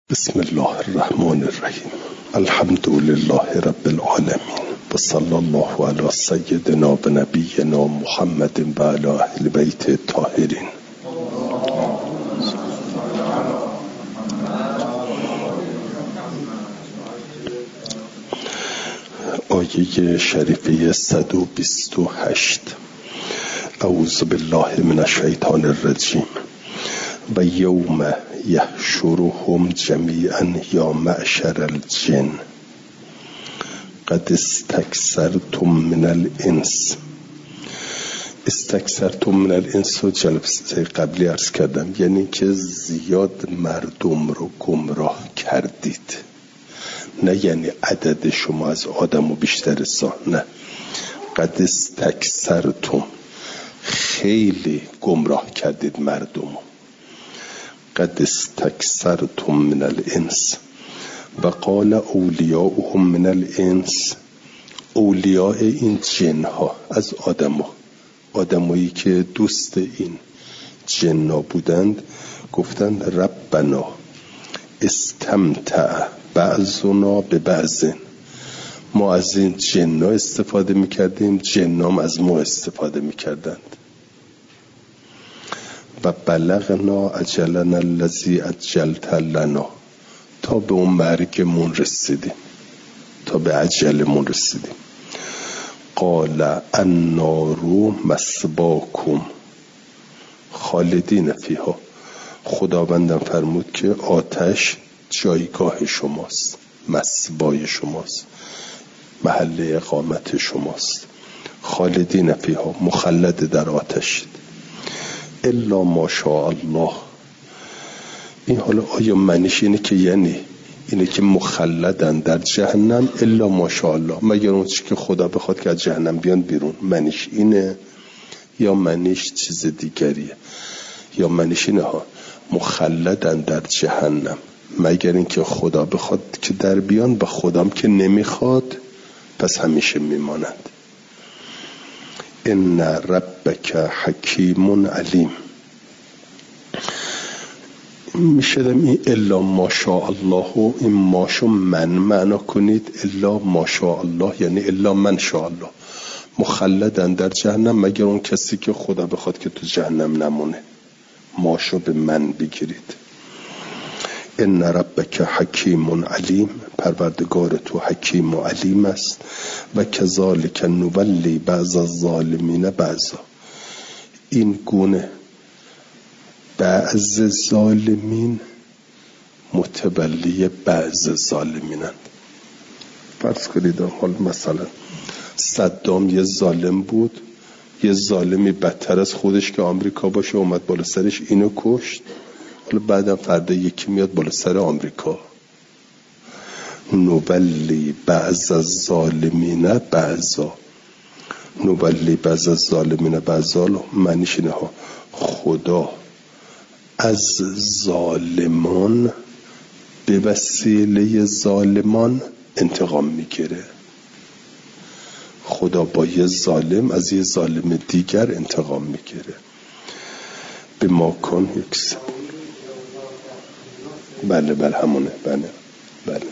بسم الله الرحمن الرحیم. الحمد لله رب العالمین و صلی الله علی سیدنا و نبینا محمد و علی اهل بیت الطاهرین. آیه شریفه 128. اعوذ بالله من الشیطان الرجیم. و یوم یحشرهم جمیعا یا معشر الجن قد استکثرتم من الانس. استکثرتم من الانس رو جلسه قبلی عرض کردم، یعنی که زیاد مردم رو گمراه کردید، نه یعنی عدد شما از آدم و بیشتر نه. قد استکثرتم، خیلی گمراه کردید مردم رو. قد استکثرتم من الانس و قال اولیاؤهم من الانس. اولیاء این جنها از آدمایی که دوست این جنها بودند گفتند ربنا استمتع بعضنا به بعض. ما از این جنها استفاده میکردیم، جنها هم از ما استفاده میکردند. و بلغنا اجلنا الذی اجلت لنا، تا به اون مرگمون رسیدیم، تا به اجلمون رسیدیم. قال النار مثواکم خالدین فیها. خداوندم فرمود که آتش جایگاه شماست، مثوای شماست، محل اقامت شماست. خالدین فیها، مخلد در آتشید. الا ماشاء الله. این حالا آیا معنیش اینه که یعنی اینه که مخلدن در جهنم؟ الا ماشاء الله، مگر اون چیزی که خدا بخواد که از جهنم بیان بیرون، معنیش اینه؟ یا معنیش چیز دیگریه؟ یا معنیش اینه ها مخلدن در جهنم مگر اینکه خدا بخواد که در بیان، و خدام که نمیخواد پس همیشه میمانند. ان ربک حکیم علیم. میشدم این الا ماشاء الله و این ماشو من معنا کنید. الا ماشاء الله یعنی الا من شاء الله. مخلدن در جهنم مگر اون کسی که خدا بخواد که تو جهنم نمونه. ماشو به من بگیرید. ان ربک حکیم علیم، پروردگار تو حکیم و علیم است. و کذالک نولی بعض الظالمین بعضا. این گونه بعض ظالمین متولی بعض ظالمینند. فرض کنید حال مثلا صدام یه ظالم بود، یه ظالمی بدتر از خودش که آمریکا باشه اومد بالا سرش اینو کشت. حالا بعدم فردا یکی میاد بالا سر آمریکا. نولی بعض الظالمین بعضا. نولی بعض الظالمین بعضا معنیش اینه ها خدا از ظالمان به وسیله ظالمان انتقام میگیره. خدا با یه ظالم از یه ظالم دیگر انتقام میگیره. به ما کن یکس. بله همونه. بله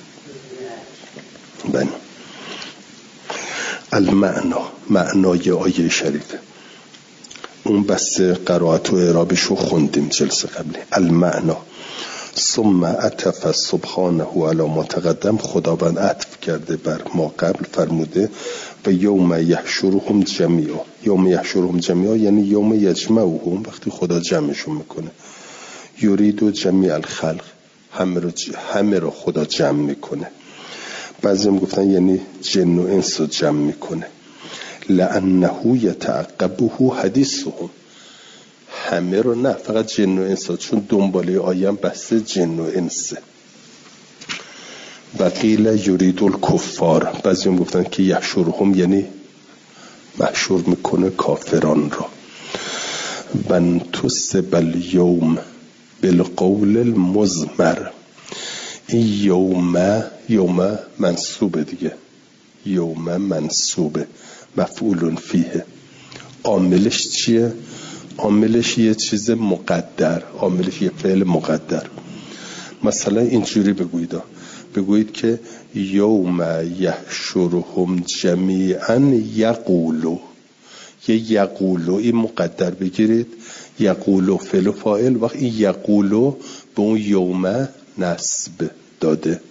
المعنا، معنای آیه شریفه. اون بس قرائت و اعرابش رو خوندیم جلسه قبلی. المعنا ثم عطف سبحانه علی ما تقدم. خداوند عطف کرده بر ما قبل، فرموده و یوم یحشرهم جمیعا. یوم یحشرهم جمیعا یعنی یوم یجمعهم، وقتی خدا جمعشون میکنه. یرید جمیع الخلق، همه رو خدا جمع میکنه. بعضی هم گفتن یعنی جن و انس رو جمع میکنه. لانه یتعقبه حدیثهم، همه رو نه، فقط جن و انس، چون دنباله آیم بحث جن و انسه. و قیل یرید الکفار. بعضی هم گفتن که یحشرهم یعنی محشور میکنه کافران را. بنتصب الیوم بالقول المضمر. این یوم منصوبه دیگه، یوم منصوبه، مفعول فیه. عاملش چیه؟ عاملش یه چیز مقدر، عاملش یه فعل مقدر. مثلا اینجوری بگویید که یوم یحشرهم جمیعا یقولو، یه یقولو این مقدر بگیرید، یقولو فعل و فاعل، وقت این یقولو به اون یوم نصب داده.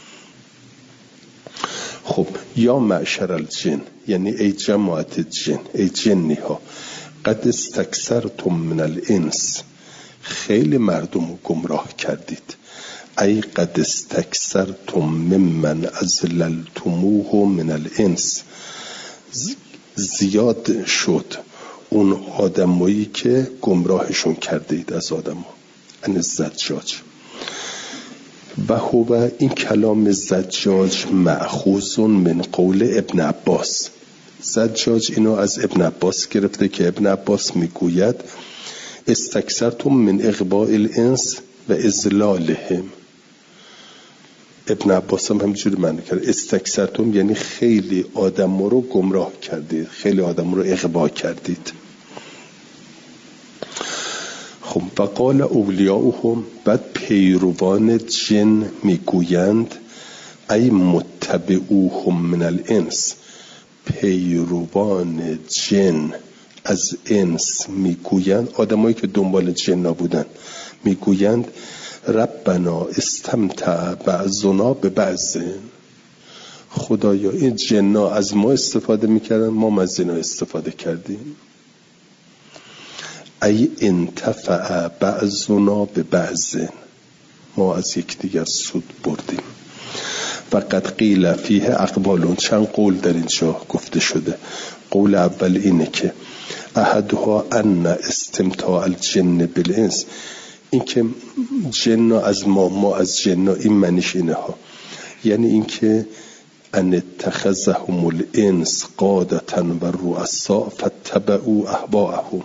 خب یا معشر الجن، یعنی ای جماعت جن، ای جنی ها، قد استکثرتم من الانس، خیلی مردم رو گمراه کردید. ای قد استکثرتم ممن اضللتموه من الانس، زیاد شد اون آدمایی که گمراهشون کردید از آدم ها. ان زجاج و هو، این کلام زجاج مأخوذ من قول ابن عباس. زجاج اینو از ابن عباس گرفته که ابن عباس میگوید استکثرتم من اغواء الانس و اضلالهم. ابن عباس هم همینجوری معنی کرد، استکثرتم یعنی خیلی آدم رو گمراه کردید، خیلی آدم رو اغوا کردید. خب و قال اولیاؤهم، بعد پیروان جن میگویند ای متبعوهم من الانس، پیروان جن از انس میگویند، آدمایی که دنبال جنا بودن میگویند ربنا استمتع بعضنا به بعض، خدایا این جنا از ما استفاده میکردن، ما از اینا استفاده کردیم. ای انتفع بعضنا به بعض، ما از یک دیگر سود بردیم. و قد قیل فیه اقوالون، چند قول در اینجا گفته شده. قول اول اینه که احدها ان استمتاع الجن بالانس، این که جن از ما از جن، این معنیش اینه ها، یعنی این که ان اتخذهم الانس قادة و رؤساء فاتبعوا اهواءهم،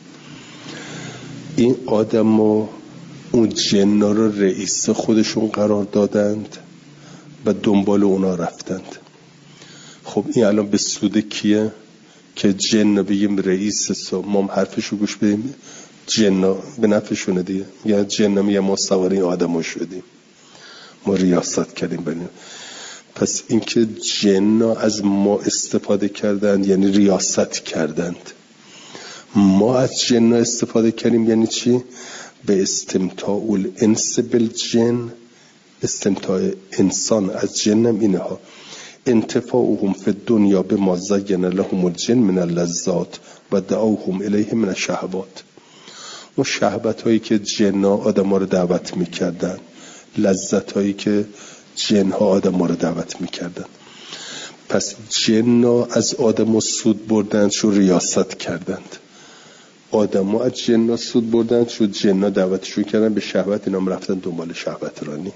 این آدم ها اون جن رو رئیس خودشون قرار دادند و دنبال اونا رفتند. خب این الان به سود کیه؟ که جن بگیم رئیس، ما هم حرفشو گوش بدیم، جن به نفعشونه دیگه. یا جن میگه ما سوار این آدم ها شدیم، ما ریاست کردیم بنیم. پس اینکه جن از ما استفاده کردند یعنی ریاست کردند. ما از جن استفاده کردیم یعنی چی؟ به استمتاع الانس بالجن، استمتاع انسان از جنم اینه ها، انتفاعهم فی الدنیا به ما زین لهم الجن من اللذات و دعوهم الیه من الشهوات. اون شهوت هایی که جن ها آدم ها رو دعوت میکردن، لذت هایی که جن ها آدم ها رو دعوت میکردن. پس جن ها از آدم ها سود بردند چون ریاست کردند، آدم ها از جن ها سود بردند چون جن ها دعوتشون کردن به شهوت، اینا هم رفتن دنبال شهوت رانی.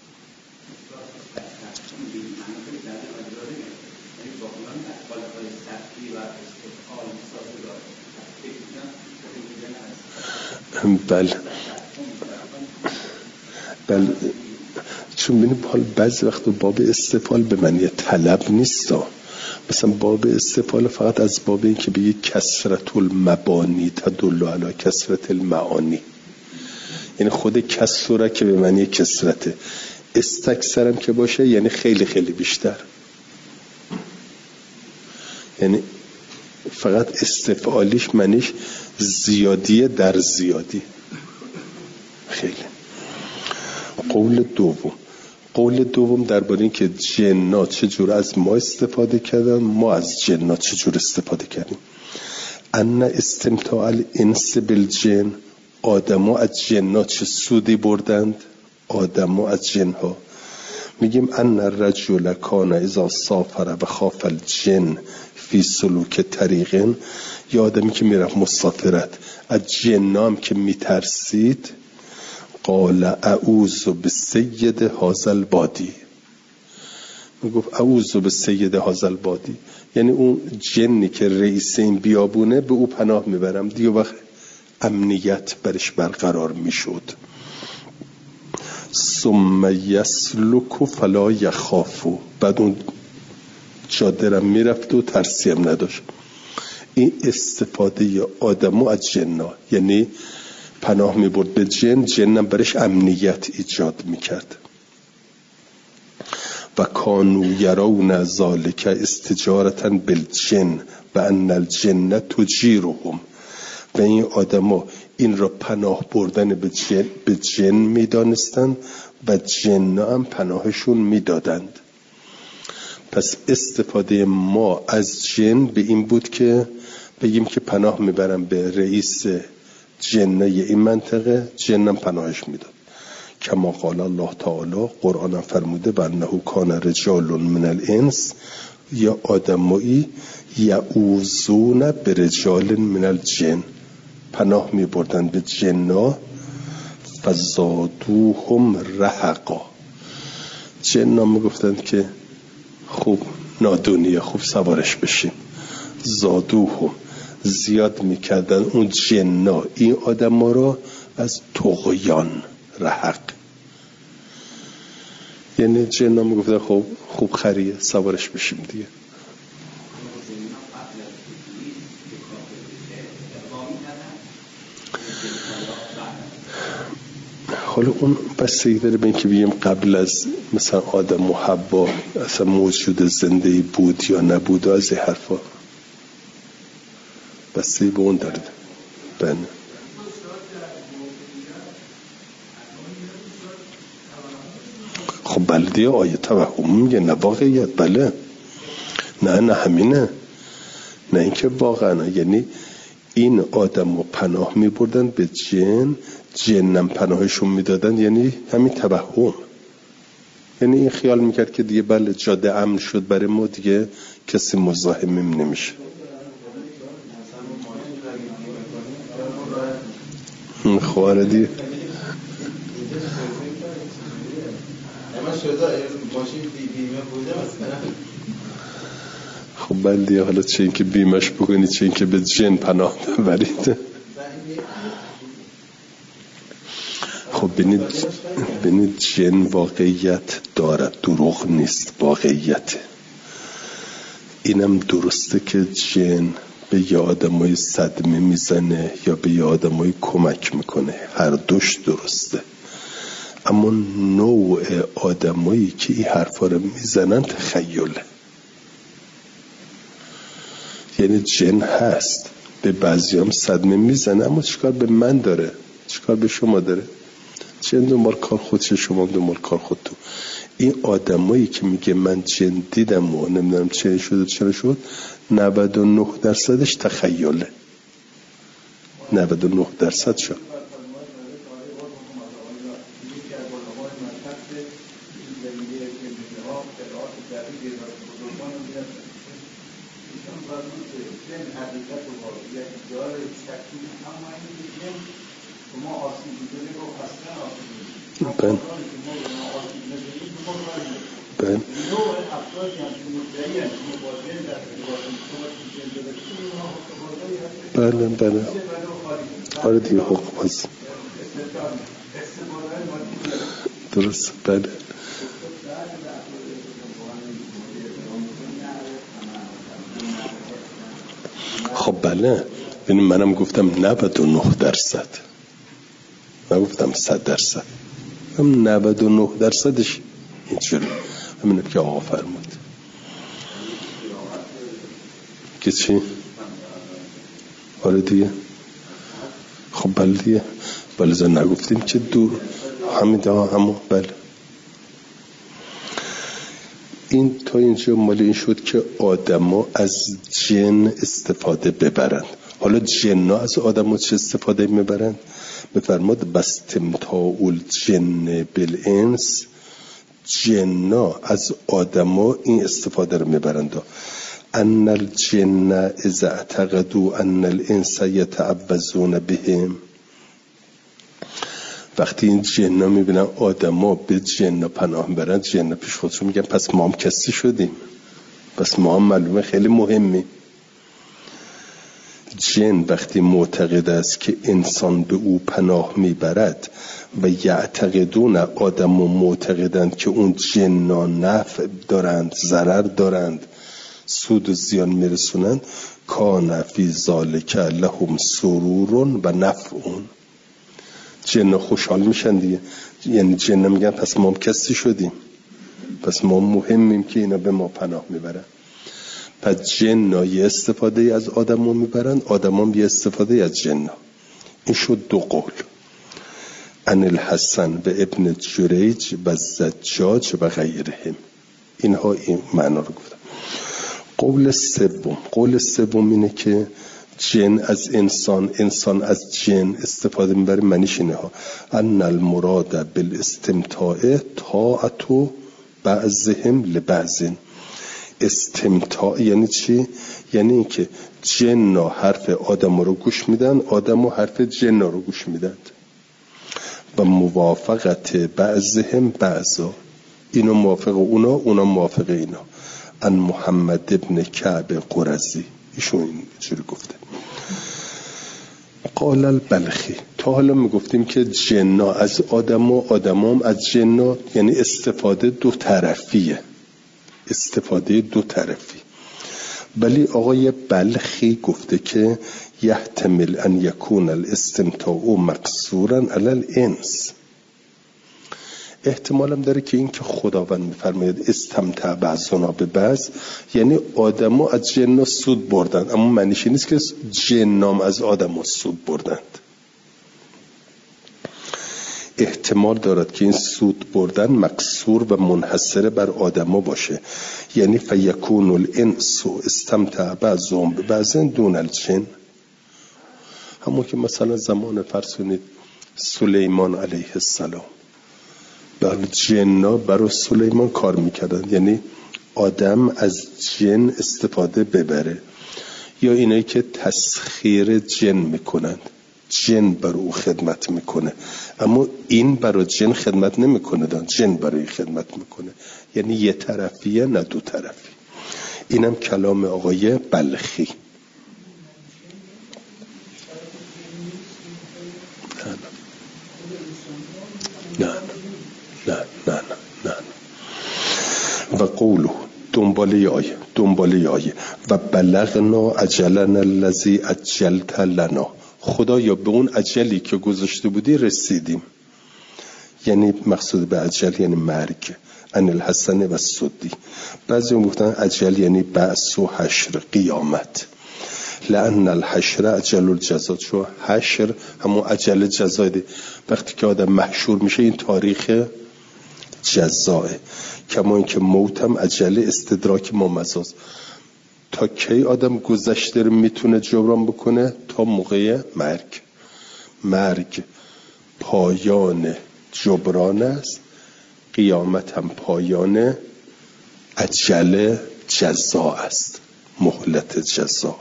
بله چون بینیم حال بعضی وقت باب استفعال به معنی طلب نیست، مثلا باب استفعال فقط از باب این که بگی کثرت المبانی تدل علی کثرت المعانی، یعنی خود کثره که به معنی کثرته، استکثرم که باشه یعنی خیلی خیلی بیشتر، یعنی فقط استفعالیش معنیش زیادیه در زیادی خیلی. قول دوم درباره این که جنات چجور از ما استفاده کردن، ما از جنات چجور استفاده کردیم. ان استمتاع الانس بالجن، آدم‌ها از جنات چه سودی بردند، آدم‌ها از جن‌ها. میگیم ان الرجل کان اذا سافر و خاف الجن فی سلوک طریق، یا آدمی که میرفت مسافرت از جنام که میترسید، قال اعوذ بسید هذا البادی، میگفت اعوذ بسید هذا البادی، یعنی اون جنی که رئیس این بیابونه به او پناه میبرم، دیگه وقت امنیت برش برقرار میشد. ثم یسلک فلا یخاف، بعد اون جادرم میرفت و ترسی هم نداشت. این استفاده آدمو از جنا، یعنی پناه میبرد به جن، جنم برش امنیت ایجاد میکرد. و کانوا یرون ذلک استجارة بالجن و ان الجن تجیرهم. و این آدما این را پناه بردن به جن میدانستند و جن هم پناهشون میدادند. پس استفاده ما از جن به این بود که بگیم که پناه میبرم به رئیس جنای این منطقه، جنم پناهش میداد. کما قال الله تعالی، قرآن فرموده و انه کان رجال من الانس، یا آدمایی یعوذون برجال من الجن، پناه می بردن به جنا، فزادوهم رهقا. جنا می گفتند که خوب نادونیه، خوب سوارش بشیم. زادوهم، زیاد می کردن اون جنا این آدم ها را از طغیان، رهق. یعنی جنا می گفتن خوب خریه، سوارش بشیم دیگه. حالا اون بستگی داره به این که بگیم قبل از مثلا آدم و حوا اصلا موجود زنده‌ای بود یا نبود و از این حرفا، بستگی به اون داره. بله خب بله دیگه، آیه توهم میگه نه واقعیت. بله نه همینه، نه اینکه واقعا، یعنی این آدم رو پناه می بردن به جن، جنم پناهشون میدادن، یعنی همین توهم. یعنی این خیال میکرد که دیگه بله جاده امن شد برای ما، دیگه کسی مزاحمیم نمیشه. خواره دیگه خب بله دیگه، حالا چه این که بیمش بکنید، چه این که به جن پناه ببرید. خب ببینید جن واقعیت دارد، دروغ نیست، واقعیت. اینم درسته که جن به یه آدمای صدمه میزنه یا به یه آدمای کمک میکنه، هر دوش درسته. اما نوع آدمایی که این حرفا رو میزنن تخیله. یعنی جن هست، به بعضی هم صدمه میزنه، اما چیکار به من داره، چیکار به شما داره؟ جن دنبال کار خودشه، شما دنبال کار خودتون. این آدمایی که میگه من جن دیدم و نمیدونم چه شد چرا شد، 99% تخیله. 99% شد. بله آره دیگه، حکم هست درست. بله خب بله ببین، منم گفتم 99%، نگفتم 100%. هم 99%ش اینجوری همینه که آقا فرمود که چی؟ آره دیگه خب بله دیگه، بله زن نگفتیم که دور همین همون. بله این تا اینجا مال این شد که آدما از جن استفاده ببرند. حالا جن‌ها از آدما چه استفاده میبرند؟ بفرماد باستمتاع الجن بالانس، جن‌ها از آدما این استفاده رو میبرند. ان الجن اذا اعتقدوا ان الانس يتعوذون بهم، وقتی این جن‌ها میبینن آدما به جن‌ها پناه میبرن، جن‌ها پیش خودشون میگن پس ما هم کسی شدیم، پس ما هم معلومه خیلی مهمی. جن وقتی معتقد است که انسان به او پناه میبرد و یعتقدون، آدم و معتقدند که اون جن‌ها نفع دارند، ضرر دارند، سود و زیان میرسونند، کان فی ذالک لهم سرور و نفع. جن خوشحال میشن دیگه، یعنی جن میگن پس ما کسی شدیم، پس ما مهمیم که اینا به ما پناه میبرن. پس جن‌ها یه استفاده از آدم‌ها میبرن، آدم‌ها یه استفاده از جن‌ها. این شد دو قول، عن الحسن و ابن جریج و زجاج و غیرهم. اینها این معنا رو گفتن. قول سوم اینه که جن از انسان، انسان از جن استفاده میبره. معنیش اینه ها ان المراد بالاستمتاع طاعت بعضهم لبعض. استمتاع یعنی چی؟ یعنی اینکه جن حرف آدم رو گوش میدن، آدم حرف جن رو گوش میدن و موافقت بعضهم بعضا، اینو موافق اونا، اونا موافق اینا. ان محمد ابن کعب قرظی ایشون اینجوری گفته. قال البلخی، تا حالا میگفتیم که جن‌ها از آدم و آدمام از جن‌ها، یعنی استفاده دو طرفیه، استفاده دو طرفی. ولی آقای بلخی گفته که یحتمل ان یکون الاستمتاع مقصورا علی الانس. احتمالم داره که این که خداوند میفرماید استمتع بعضنا به بعض، یعنی آدم‌ها از جن‌ها سود بردن، اما معنیش نیست که جن‌ها از آدم‌ها سود بردند. احتمال دارد که این سود بردن مقصور و منحصر بر آدم‌ها باشه، یعنی فیکون الانس استمتع بعضهم به بعض دون الجن. همون که مثلا زمان فرسونید سلیمان علیه السلام، بر جن‌ها برای سلیمان کار میکردن، یعنی آدم از جن استفاده ببره. یا اینایی که تسخیر جن میکنند، جن برای او خدمت میکنه، اما این برای جن خدمت نمیکنه، جن برای خدمت میکنه. یعنی یه طرفیه نه دو طرفی. اینم کلام آقای بلخی. نه. و قولو دنباله آیه و بلغنا اجلنا الذی اجلت لنا. خدایا به اون اجلی که گذاشته بودی رسیدیم. یعنی مقصود به اجل یعنی مرگ. ان الحسن و السدی. بعضی گفتن اجل یعنی بعث و حشر، قیامت. لأن الحشر اجل الجزا، چون حشر همون اجل جزای دی. وقتی که آدم محشور میشه این تاریخ جزاه. کما این که موت هم اجل استدراک ما مزاز. تا کی آدم گذشته رو میتونه جبران بکنه؟ تا موقع مرگ پایان جبران است، قیامت هم پایان اجل جزا است، مهلت جزا.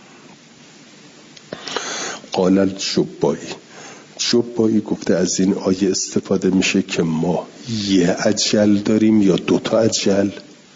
قال الجبایی گفته از این آیه استفاده میشه که ما یه اجل داریم یا دوتا اجل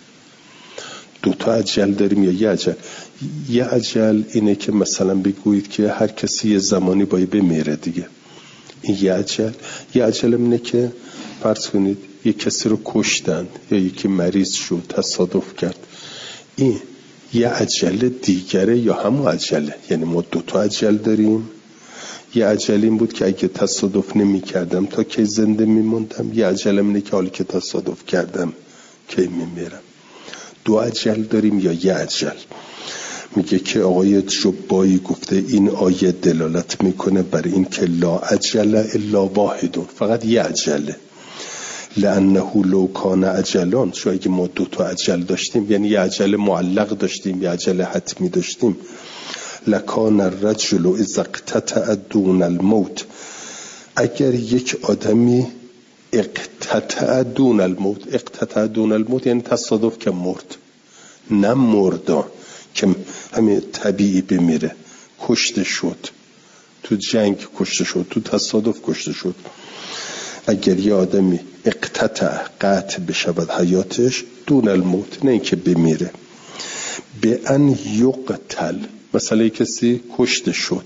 داریم یا یه اجل. یه اجل اینه که مثلا بگویید که هر کسی یه زمانی باید بمیره دیگه، این یه اجل اینه که فرض کنید یه کسی رو کشتن یا یکی مریض شد تصادف کرد، این یه اجل دیگره یا همون اجله. یعنی ما دوتا اجل داریم. یه اجل این بود که اگه تصادف نمی کردم تا کی زنده می موندم، یه اجلم اینه که حالی که تصادف کردم کی می میرم. دو اجل داریم یا یه اجل. میگه که آقای جبایی گفته این آیه دلالت میکنه بر این که لا اجل الا واحد، فقط یه اجله. لانه لو کان اجلان، شو اگه ما دوتا اجل داشتیم، یعنی یه اجل معلق داشتیم یه اجل حتمی داشتیم، لکان الرجل اذا اقتطع دون الموت، اگر یک آدمی اقتطع دون الموت یعنی تصادف که مرد، نه مردا که همین طبیعی بمیره، کشته شد، تو جنگ کشته شد، تو تصادف کشته شد. اگر یه آدمی قطع بشود حیاتش دون الموت، نه اینکه بمیره، به ان یقتل، مثلا کسی کشته شد،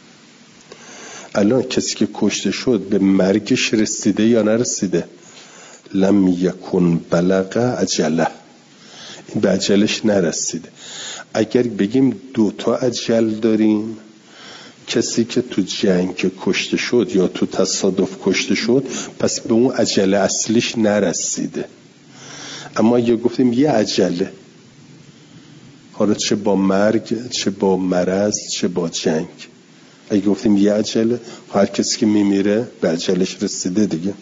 الان کسی که کشته شد به مرگش رسیده یا نرسیده؟ لم یکن بلغ اجله، این به اجلش نرسیده. اگر بگیم دوتا اجل داریم، کسی که تو جنگ کشته شد یا تو تصادف کشته شد پس به اون عجله اصلیش نرسیده. اما اگه گفتیم یه عجله، حالا چه با مرگ، چه با مرض، چه با جنگ، اگه گفتیم یه عجله، هر کسی که میمیره به عجلش رسیده دیگه.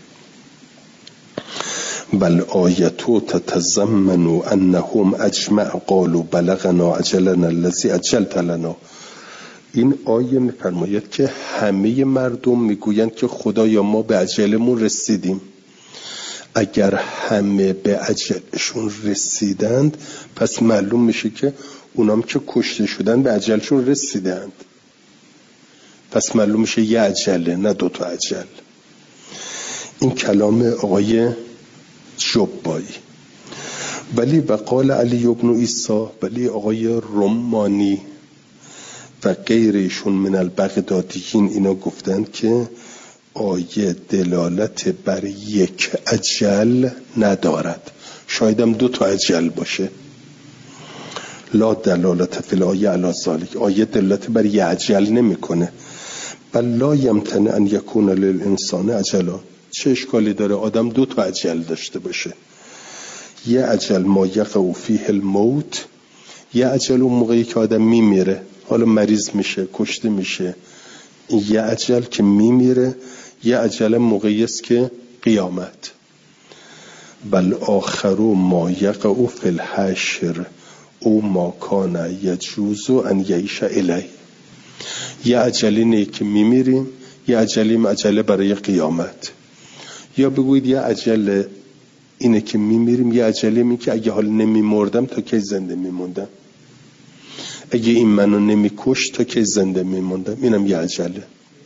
بل آیتو تتضمن انهم اجمع قالوا بلغنا اجلنا الذی اجلت لنا. این آیه میفرماید که همه مردم میگویند که خدایا ما به اجلمون رسیدیم. اگر همه به اجلشون رسیدند پس معلوم میشه که اونام که کشته شدن به اجلشون رسیدند. پس معلوم میشه یه عجله، نه دوتا عجل. این کلام آقای جبایی. ولی وقال علی ابن عیسی، ولی آقای رمانی و غیرشون من البغدادیین اینا گفتند که آیه دلالت بر یک اجل ندارد، شایدم دو تا اجل باشه. لا دلالت فی الآیه علی ذلک، آیه دلالت بر یک اجل نمیکنه. بل لا یمتنع ان یکون للانسان اجلا، چه اشکالی داره آدم دو تا اجل داشته باشه؟ یه اجل ما یقع فیه الموت، یه اجل اون موقعی که آدم میمیره، حالا مریض میشه، کشته میشه، یه اجل که میمیره، یه اجل موقعی است که قیامت. بل آخر ما یقع فی الحشر او ما کان یجوز ان یعیش الیه. یه اجلی نه که میمیریم، یه اجلی اجله برای قیامت. یا بگوید یه اجل اینه که میمیریم، یه اجلی اینه که اگه حال نمیمردم تا کی زنده میموندم، اگه این منو نمیکش تا کی زنده میموندم، اینم یه اجله.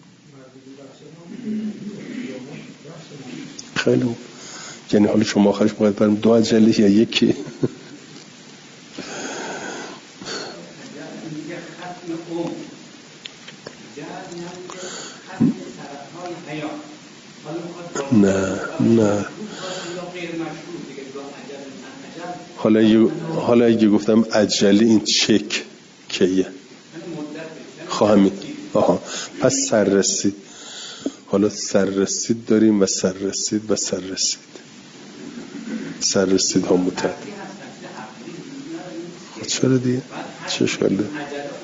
خیلی یعنی حالا شما آخرش باید برم دو اجله یا یکی؟ نه حالا اگه گفتم عجلی، این چک کیه؟ خواهمی پس سررسید. حالا سررسید داریم و سررسید و سررسید ها متعدد. چرا دیگه؟ چه اشکال داره؟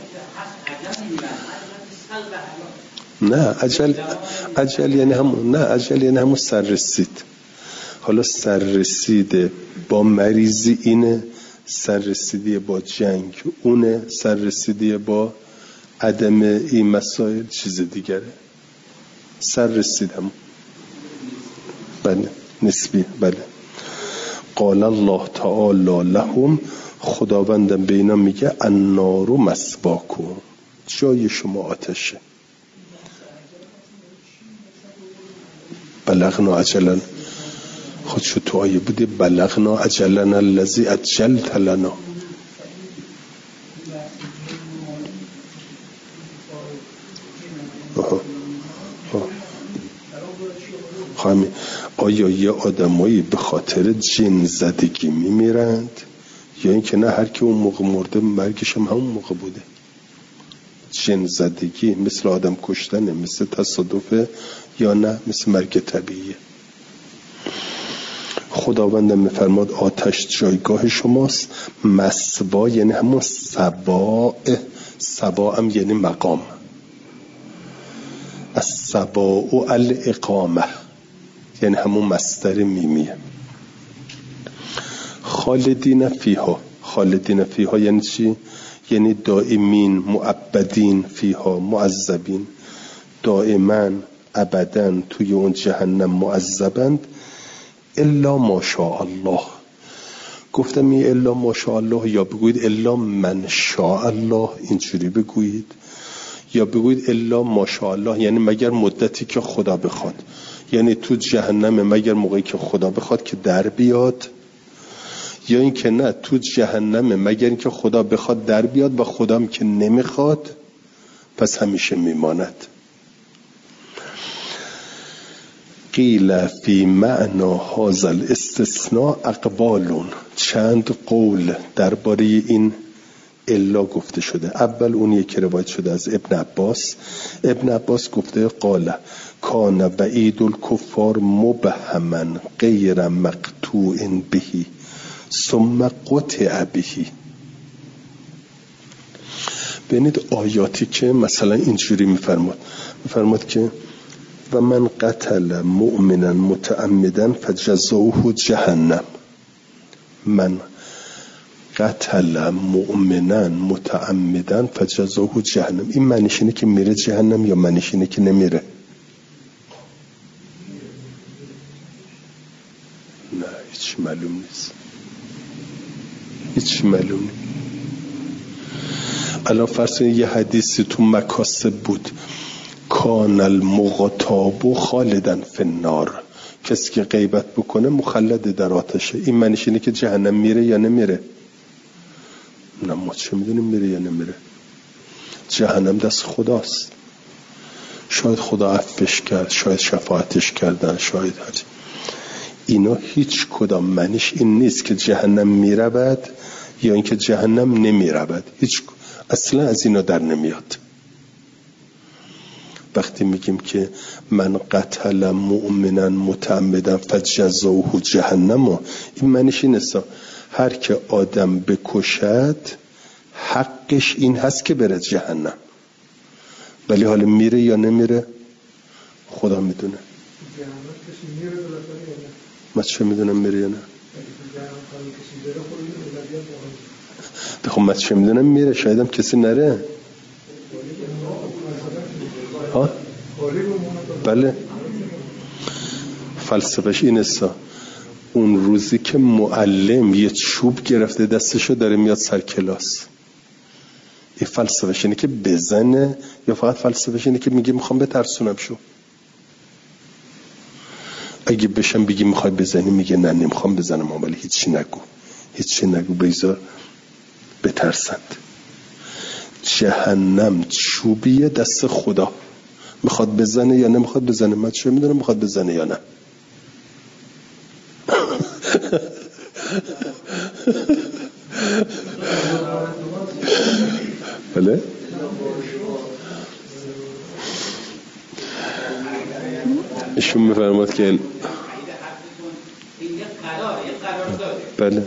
نه اجل یعنی همون، نه اجل یعنی همون سررسید. حالا سررسید با مریضی اینه، سررسیدی با جنگ اونه، سررسیدی با عدم این مسائل چیز دیگره. سررسید همون بله نسبی. بله. قال الله تعالی لهم، خداوندم به اینا میگه النار مثواکم، جای شما آتشه. بلغنا اجلنا، خودشو تو آیه بوده بلغنا اجلنا الذی اجلت لنا. آیا یه آدمایی به خاطر جن زدگی میمیرند یا اینکه نه هر کی اون موقع مرده مرگش هم همون موقع بوده؟ جن زدگی مثل آدم کشتنه، مثل تصادفه یا نه مثل مرگ طبیعیه؟ خداوندم میفرماد آتش جایگاه شماست. مسوا یعنی همون سبا هم یعنی مقام، السباء الاقامه یعنی همون مصدر میمیه. خالدین فیها یعنی چی؟ یعنی دائمین، مؤبدین، فیها معذبین، دائما ابدا توی اون جهنم معذبند. الا ماشاء الله. گفتم این الا ماشاء الله، یا بگوید الا من شاء الله، اینجوری بگویید، یا بگوید الا ماشاء الله یعنی مگر مدتی که خدا بخواد، یعنی تو جهنم مگر موقعی که خدا بخواد که در بیاد، یا این که نه تو جهنم مگر این که خدا بخواد در بیاد و خدا هم که نمیخواد پس همیشه میماند. قیل فی معنا هذا الاستثناء اقوالون، چند قول درباره این الا گفته شده. اول اونیه که روایت شده از ابن عباس گفته قال کان وعید الکفار مبهما غیر مقطوع بهی ثم قطع بهی. ببینید آیاتی که مثلا اینجوری میفرماد که و من قتل مؤمنا متعمدا فجزاؤه جهنم. من قتل مؤمنا متعمدا فجزاؤه جهنم. این معنیش اینه که میره جهنم یا معنیش اینه که نمیره؟ نه هیچ معلوم نیست. الان فرض یه حدیثی تو مکاسب بود کان المغتاب خالدا فی النار، کسی که غیبت بکنه مخلد در آتشه. این معنیش اینه که جهنم میره یا نمیره؟ نه ما چه میدونیم میره یا نمیره. جهنم دست خداست. شاید خدا عفوش کرد، شاید شفاعتش کردن، شاید هرچی. اینا هیچ کدام معنیش این نیست که جهنم میرود یا اینکه جهنم نمیرود. هیچ اصلا از اینا در نمیاد. وقتی میگیم که من قتل مؤمنا متعمدا فجزاؤه جهنم، این معنیش این است هر که آدم بکشد حقش این هست که بره جهنم، ولی حالا میره یا نمیره خدا میدونه. من چه میدونم میره یا نه؟ خب من چه میدونم میره، شایدم کسی نره. ها؟ بله. فلسفهش این است اون روزی که معلم یه چوب گرفته دستشو داره میاد سر کلاس، این فلسفهش اینه که بزنه یا فقط فلسفهش اینه که میگه میخوام بترسونم شو؟ اگه بشم بگی میخوای بزنی میگه نه نمیخوام بزنم، ولی هیچی نگو بذار بترسند. جهنم چوبیه دست خدا، میخواد بزنه یا نمیخواد بزنه. من چه میدونم میخواد بزنه یا نه. بله ایشون میفرماد که بله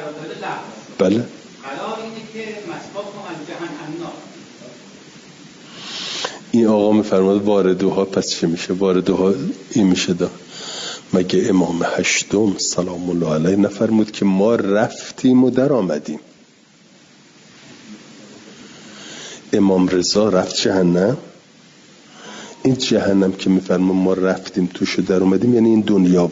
این آقا میفرماد واردوها پس چه میشه؟ واردوها این میشه دا مگه امام هشتم سلام الله علیه نفرمود که ما رفتیم و در آمدیم؟ امام رضا رفت جهنم؟ این جهنم که میفرماد ما رفتیم توش در اومدیم یعنی این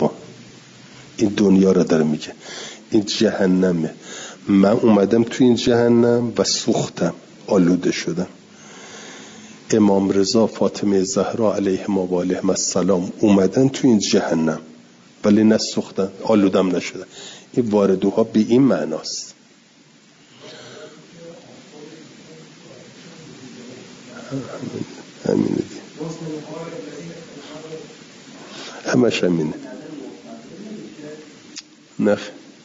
دنیا را داره میگه. این جهنمه، من اومدم تو این جهنم و سوختم، آلوده شدم. امام رضا فاطمه زهرا علیهما و علیهم السلام اومدن تو این جهنم ولی نسوختن، آلودم نشدن. این واردوها به این معناست. همینه دی همش همینه. نخ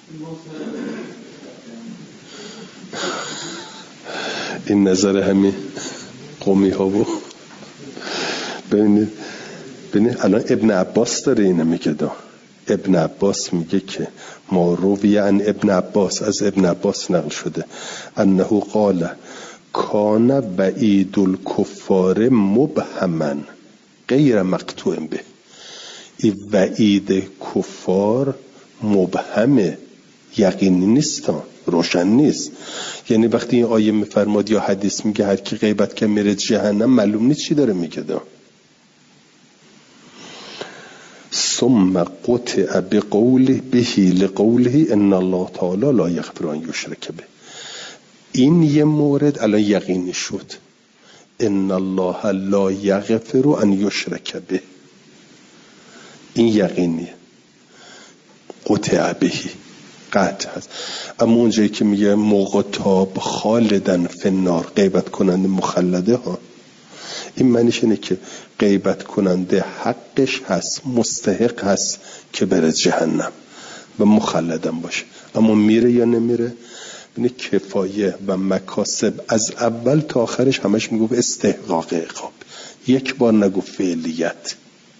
این نظر همین قومی ها بود. ببینید الان ابن عباس داره اینو میگه ابن عباس میگه که ما روی عن ابن عباس، از ابن عباس نقل شده انه قال کان وعید الکفار مبهما غیر مقطوع به. این وعید کفار مبهمه، یقینی نیست، روشن نیست. یعنی وقتی این آیه میفرماد یا حدیث میگه هر کی غیبت که میره جهنم، معلوم نیست چی داره میگه ثم قطع بقوله به لقوله ان الله تعالی لا یغفر ان یشرک به. این یه مورد الان یقینی شد، ان الله لا یغفر ان یشرک به، این یقینیه. قطع بهی قطع هست. اما اونجایی که میگه مغتاب خالدن فی النار، غیبت کننده مخلده ها، این معنیش اینه که غیبت کننده حقش هست، مستحق هست که بره جهنم و مخلدن باشه. اما میره یا نمیره؟ این کفایه و مکاسب از اول تا آخرش همش میگفت استحقاق عقاب. یک بار نگفت فعلیت،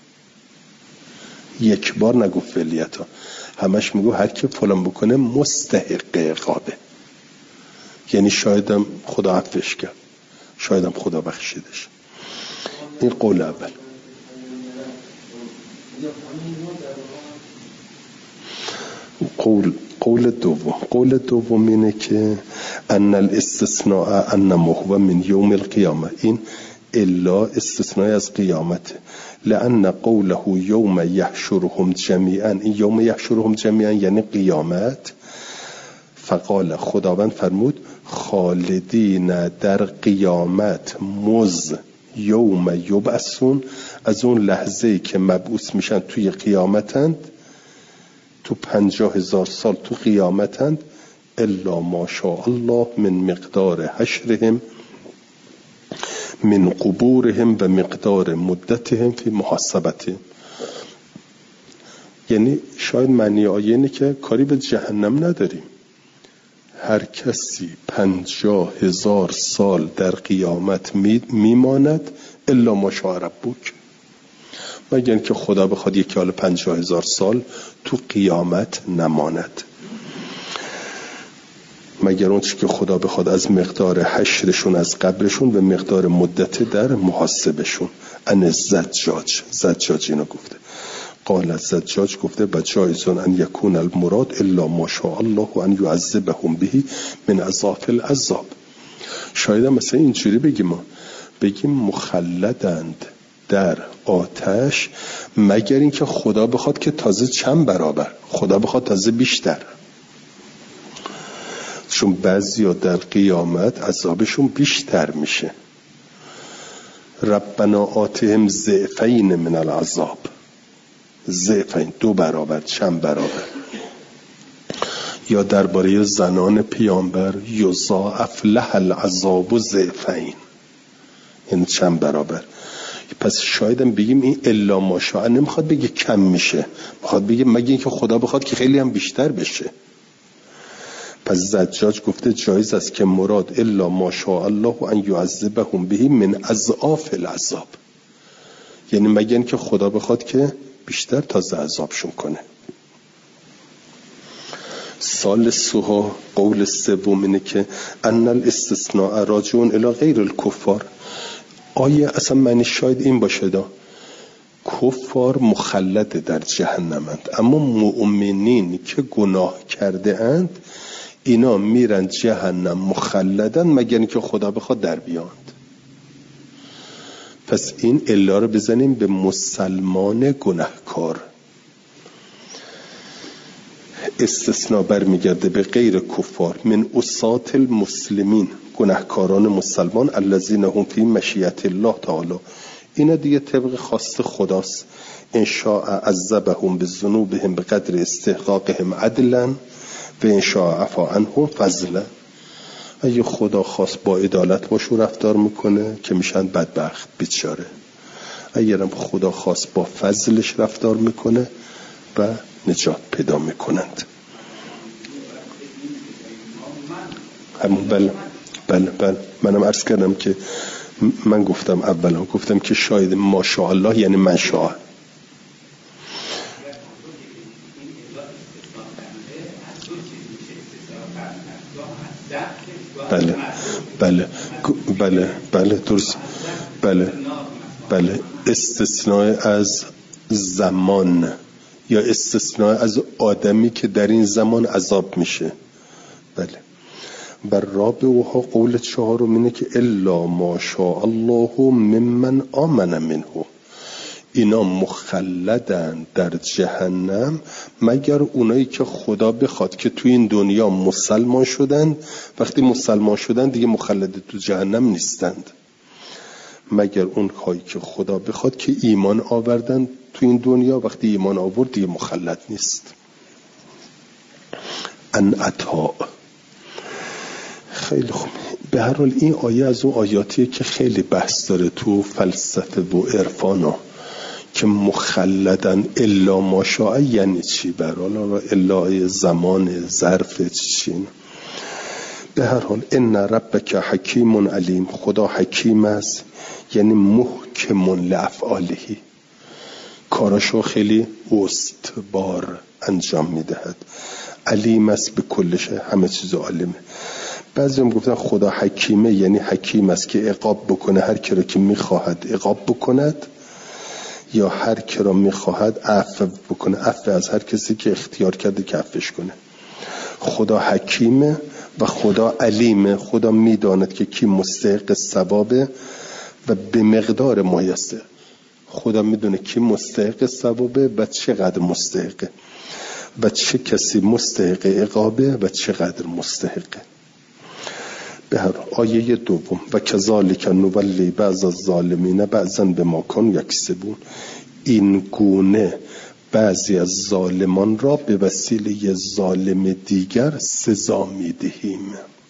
یک بار نگفت فعلیت ها، همش میگفت هر کی فلان بکنه مستحق عقابه. یعنی شایدم خدا عفوش کرد، شایدم خدا بخشیدش. این قول اول. قول دوم اینه که ان الاستثناء انما هو من یوم القیامه، این الا استثناء از قیامت. لان قوله یوم یحشرهم جمیعا، این یوم یحشرهم جمیعا یعنی قیامت. فقال خداوند فرمود خالدین در قیامت مز یوم یبعثون، از اون لحظه‌ای که مبعوث میشن توی قیامتند، تو 50,000 سال تو قیامتند. الا ما شاء الله من مقدار حشرهم من قبورهم و مقدار مدتهم فی محاسبتهم. یعنی شاید معنی آیه اینه که کاری به جهنم نداریم، هر کسی 50,000 سال در قیامت میماند الا ما شاء ربک، مگر اینکه خدا بخواد یکی حال 50,000 سال تو قیامت نماند، مگر اون چی که خدا بخواد از مقدار حشرشون از قبرشون و مقدار مدت در محاسبشون. ان زجاج اینو گفته. قال زجاج گفته بجایزون ان یکون المراد الا ما شاء الله و ان یعذبهم به من اضاف العذاب. شاید مثلا اینجوری بگیم مخلدند در آتش، مگر اینکه خدا بخواد که تازه چند برابر، خدا بخواد تازه بیشتر، چون بعضیا در قیامت عذابشون بیشتر میشه. ربنا آتهم ضعفین من العذاب، ضعفین 2 برابر، چند برابر. یا درباره زنان پیامبر یضاعف لها العذاب ضعفین، یعنی چند برابر. پس شایدم بگیم این الا ماشاء نمیخواد بگه کم میشه، میخواد بگه مگه اینکه خدا بخواد که خیلی هم بیشتر بشه. پس زجاج گفته جایز است که مراد الا ماشاء الله و ان یعذبهم به من اضعاف العذاب، یعنی مگه اینکه خدا بخواد که بیشتر تازه عذابشون کنه. ثالثها قول سوم اینه که ان الاستثناء راجع الی غیر الکفار. آیه اصلا معنی شاید این باشه کفار مخلد در جهنمند، اما مؤمنین که گناه کرده اند اینا میرن جهنم مخلدن مگر اینکه خدا بخواد در بیاند. پس این الا رو بزنیم به مسلمان گناهکار. استثناء برمیگرده به غیر کفار من عصاة المسلمین، گناهکاران مسلمان، الذین هم فی مشیت الله تعالی. اینا دیگه طبق خواست خداست. ان شاء عذبهم بذنوبهم بقدر استحقاقهم عدلا و ان شاء عفا عنهم فضلا. اگه خدا خواست با عدالت باشون رفتار میکنه که میشن بدبخت بیچاره، اگرم خدا خواست با فضلش رفتار میکنه و نجات پیدا میکنند. همون بله منم عرض کردم که من گفتم اولا گفتم که شاید ماشاءالله یعنی من شاء. بله درست. بله استثناء از زمان یا استثناء از آدمی که در این زمان عذاب میشه. بله. بر رابعها قول 4 اینه که الا ما شاء الله ممن آمن منه. اینا مخلدن در جهنم مگر اونایی که خدا بخواد که تو این دنیا مسلمان شدن، وقتی مسلمان شدن دیگه مخلد تو جهنم نیستند، مگر اون هایی که خدا بخواد که ایمان آوردن تو این دنیا، وقتی ایمان آورد دیگه مخلد نیست. ان عطا. خیلی خوب. به هر حال این آیه از اون آیاتیه که خیلی بحث داره تو فلسفه و عرفانا که مخلدن الا ماشاء یعنی چی، برحال الا زمان ظرف چین. به هر حال ان ربک حکیم علیم، خدا حکیم است یعنی محکم لافعاله، کاراشو خیلی استوار انجام میدهد. علیم است به کلش، همه چیز عالمه. بعضی هم گفتن خدا حکیمه یعنی حکیم است که عقاب بکنه هر کی را که میخواهد عقاب بکند، یا هر کی را میخواهد عفو بکنه، عفو از هر کسی که اختیار کرده که عفوش کنه. خدا حکیمه و خدا علیمه، خدا میداند که کی مستحق ثوابه و به مقدار مایسته. خدا میدونه کی مستحق ثوابه و چقدر مستحقه و چه کسی مستحق عقابه و چقدر مستحقه. به هر آیه دوم و کذالک نولی بعض الظالمین بعضا بما کانوا یکسبون، این گونه بعضی از ظالمان را به وسیله ظالم دیگر سزا میدهیم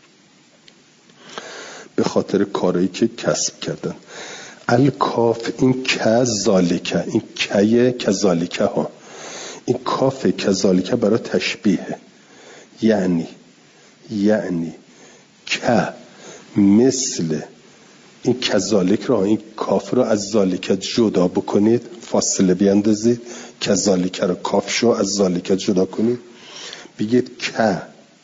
به خاطر کاری که کسب کردن. الکاف این کذالک، این کیه کذالک ها، این کاف کذالک برای تشبیه، یعنی که مثل این کذالک را، این کاف را از ذالک جدا بکنید، فاصله بیندازید، کذالک را کاف شو از ذالک جدا کنید، بگید که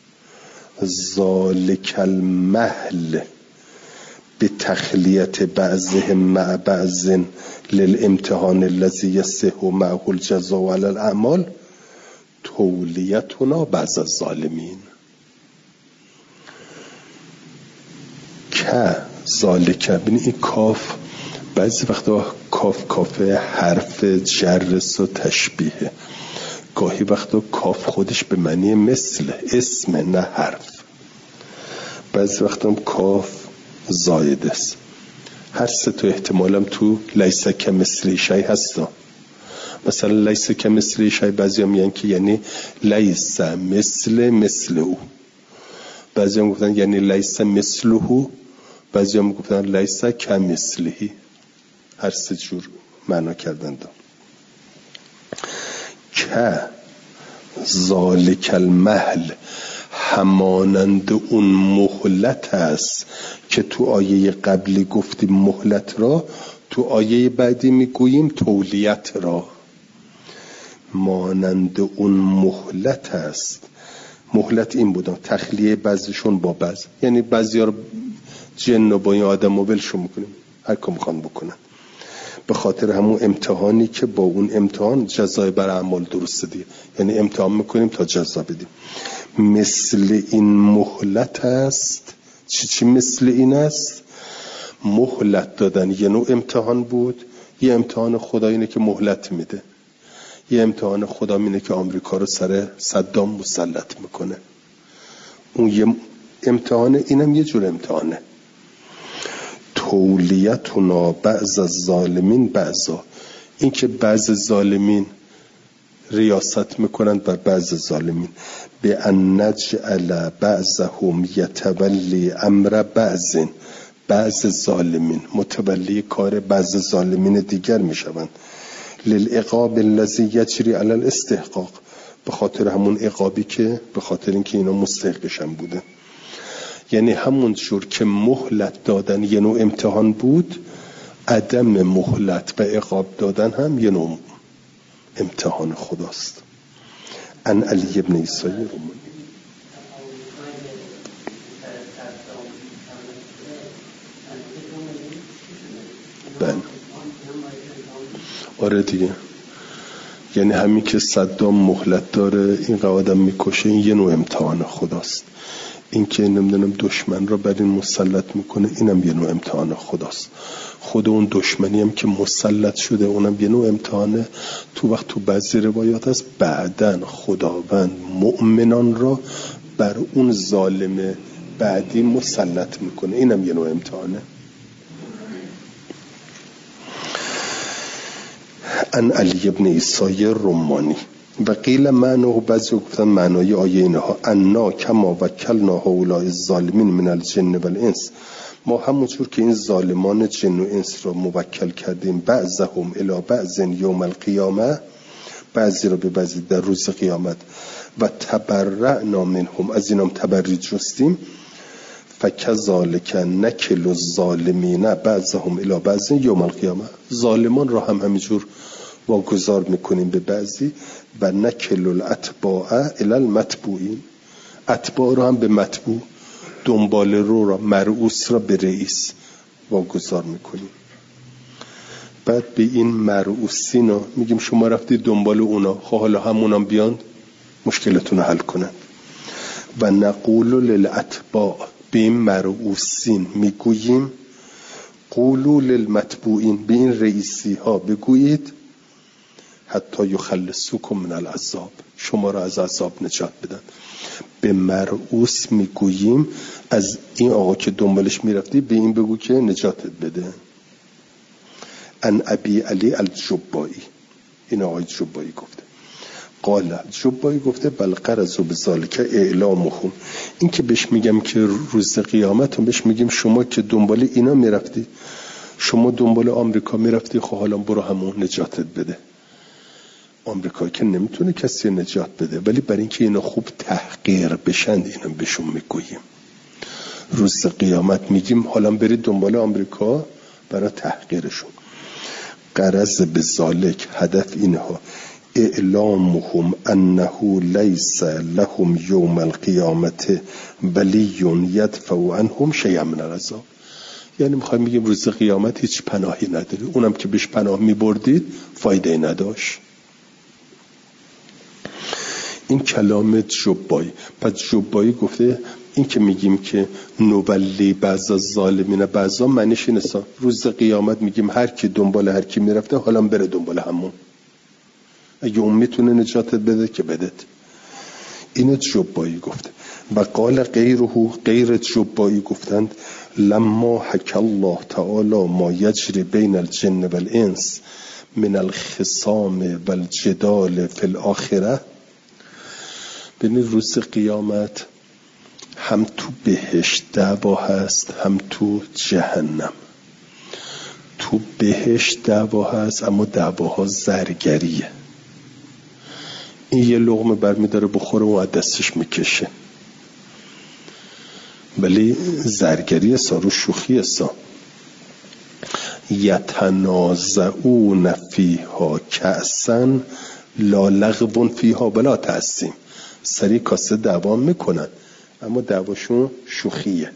ذالک المهل به تخلیت بعضهم مع بعض للامتحان الذی یصح معه الجزاء علی الاعمال تولیتنا بعض الظالمین. که ذالک، ببین این کاف بعضی وقتا کاف حرف جرس و تشبیه، گاهی وقتا کاف خودش به معنی مثل اسم نه حرف، بعضی وقتا هم کاف زاید است. هر سه تا احتمالم تو لیس کمثله شیء هستا. مثلا لیس کمثله شیء بعضی هم میگن که یعنی لیس مثل او، بعضی هم گفتن یعنی لیس مثله، بعضی هم گفتن لیس کمثله. هر سه جور معنا کردن. که ذالک المهل، همانند اون مهلت است که تو آیه قبلی گفتیم مهلت را، تو آیه بعدی میگوییم تولیت را. مانند اون مهلت است. مهلت این بودن تخلیه بعضیشون با بعض، یعنی بعضی ها رو جن و با این آدم و ولشون میکنیم هر کار میخوان بکنن، به خاطر همون امتحانی که با اون امتحان جزای بر اعمال درسته دیگه، یعنی امتحان میکنیم تا جزا بدیم. مثل این مهلت است. چی مثل این است؟ مهلت دادن یه نوع امتحان بود. یه امتحان خدا اینه که مهلت میده، یه امتحان خدا اینه که آمریکا رو سر صدام مسلط میکنه. اون یه امتحانه، اینم یه جور امتحانه. تولیتنا بعض الظالمین بعضا، این که بعض ظالمین ریاست میکنند بر بعض ظالمین، به ان نجعل بعضهم یتولی امر بعض ظالمین متولی کار بعض ظالمین دیگر میشوند. للعقاب الذی یجری علی الاستحقاق، به خاطر همون عقابی که به خاطر اینکه اینا مستحقشن بوده. یعنی همون جور که مهلت دادن یه نوع امتحان بود، عدم مهلت و عقاب دادن هم یه نوع امتحان خداست. ان علی ابن عیسی رومانی. بله آره دیگه، یعنی همین که صدام مهلت داره این آدم میکشه، این یه نوع امتحان خداست. این که نمیدونم دشمن را بر این مسلط میکنه، اینم یه نوع امتحان خداست. خود اون دشمنی هم که مسلط شده اونم یه نوع امتحانه. تو بعضی روایات هست بعدن خداوند مؤمنان را بر اون ظالم بعدی مسلط میکنه، اینم یه نوع امتحانه. ان علی ابن عیسی رومانی و قیل معنی، بعضی گفتن معنای آیه اینها انا کما وکلنا هؤلاء الظالمین من الجن والانس، ما همونجور که این ظالمان جن و انس را موکل کردیم بعضهم الی بعض یوم القیامه، بعضی را به بعضی در روز قیامت، و تبرعنا منهم، از اینام تبرئ جستیم، فکذالک نکل الظالمین بعضهم الی بعض یوم القیامه. ظالمان را هم همینجور واگذار میکنیم به بعضی. و نکل الاتباع الی المتبوعین، اتباع را هم به متبوع، دنبال رو را، مرؤوس را به رئیس واگذار میکنیم. بعد به این مرؤوسین ها میگیم شما رفتید دنبال اونا، حالا همونا بیان مشکلتون رو حل کنن. و نقول للاتباع، به این مرؤوسین میگوییم قولوا للمتبوعین، به این رئیسی ها بگویید حتی یخلصوکم من العذاب، شما را از عذاب نجات بدن. به مرؤوس میگوییم از این آقا که دنبالش میرفتی به این بگو که نجاتت بده. ان ابی علی الجبایی، این آقای جبایی گفته. قال جبایی گفته بل قرضوا بذالک اعلامهم، این که بهش میگم که روز قیامت هم بهش میگیم شما که دنبال اینا میرفتی، شما دنبال آمریکا میرفتی، خب حالا برو همون نجاتت بده. آمریکا که نمیتونه کسی نجات بده، ولی برای اینکه اینا خوب تحقیر بشن اینا بهشون میگوییم. روز قیامت میگیم حالا برید دنبال آمریکا برای تحقیرشون. غرض به ذالک، هدف اینها اعلامهم انه لیس لهم یوم القیامت ولی یدفع عنهم شیئا من العذاب. یعنی میخوایم میگیم روز قیامت هیچ پناهی نداره، اونم که بهش پناه میبردید فایده نداشت. این کلام جبایی. پس جبایی گفته این که میگیم که نوبلی بعض از ظالمین بعضا، معنیش اینه روز قیامت میگیم هر کی دنبال هر کی میرفته حالا بره دنبال همون، اگه اون میتونه نجاتت بده که بدت. این جبایی گفته. و قال غیر جبایی گفتند لما حکی الله تعالی ما یجری بین الجن والانس من الخصام والجدال فی الاخره. ببینید روز قیامت هم تو بهشت دعوا هست، هم تو جهنم. تو بهشت دعوا هست اما دعواها زرگریه. این یه لقمه برمیداره بخوره و از دستش میکشه، ولی زرگری رو شوخی یتنازعون فیها کأسا لا لغو فیها بلا تأثیم. سری کاسه دعوا میکنن اما دعواشون شوخیه.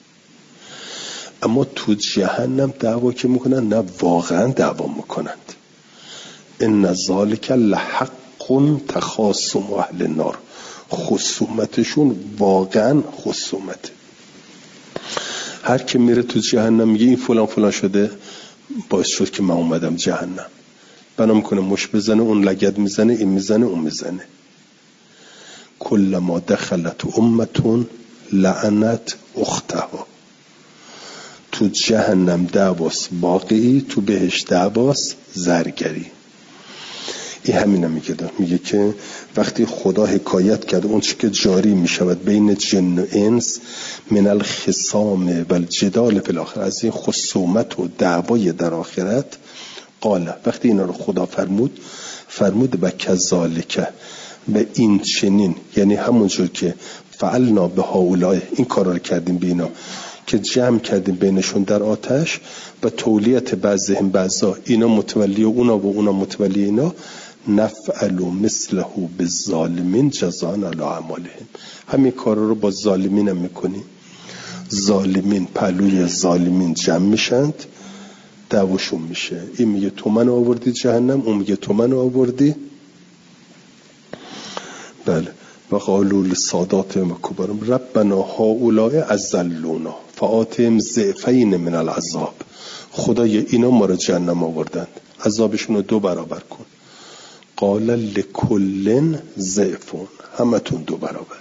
اما تو جهنم دعوا که میکنن نه، واقعا دعوا میکنند. ان ذالک لحق تخاصم اهل النار، خصومتشون واقعا خصومته. هر که میره تو جهنم میگه این فلان فلان شده باعث شد که من اومدم جهنم، بنا میکنه مش بزنه، اون لگد میزنه، این میزنه، اون میزنه. کل ما دخلت امتون لعنت اختها. تو جهنم دعواس واقعی، تو بهش دعواس زرگری. این همین میگه که وقتی خدا حکایت کرده اون چی که جاری میشود بین جن و انس من الخصام و الجدال فی الاخره، از این خصومت و دعوای در آخرت، قال وقتی اینا رو خدا فرمود و کذالک، و این چنین، یعنی همونجور که فعلنا به هؤلاء، این کارا رو کردیم به اینا که جمع کردیم بینشون در آتش و تولیت بعضهم بعضا، اینا متولی اونا و اونا متولی اینا، نفعل مثله بالظالمین جزاء علی اعمالهم. همین کارا رو با ظالمین هم میکنیم. ظالمین پهلوی ظالمین جمع میشند، دعواشون میشه. این میگه تو من آوردی جهنم، اون میگه تو من آوردی. بله. و قالوا لساداتهم و کبارهم ربنا هؤلاء اضلونا فآتهم ضعفین من العذاب. خدای اینا ما رو جهنم آوردند، عذابشون رو 2 برابر کن. قال لکل ضعفون، همتون 2 برابر.